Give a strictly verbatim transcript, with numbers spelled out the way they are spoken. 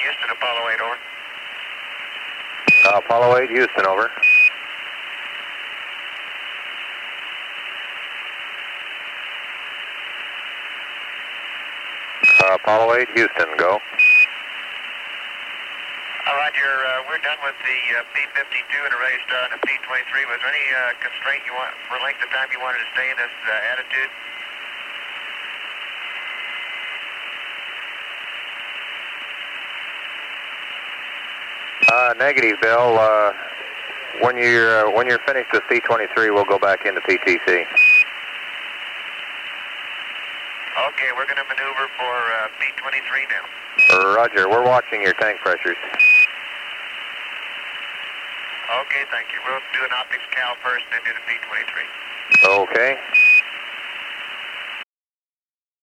Houston, Apollo eight, over. Uh, Apollo eight, Houston, over. Uh, Apollo eight, Houston, go. Uh, Roger, uh, we're done with the uh, P fifty-two and a race star and the P twenty-three. Was there any uh, constraint you want for length of time you wanted to stay in this uh, attitude? Uh, negative, Bill. Uh, when you're uh, when you're finished with P twenty-three, we'll go back into P T C. Okay, we're going to maneuver for uh, P twenty-three now. Roger, we're watching your tank pressures. Okay, thank you. We'll do an optics cal first, then do the P twenty-three. Okay.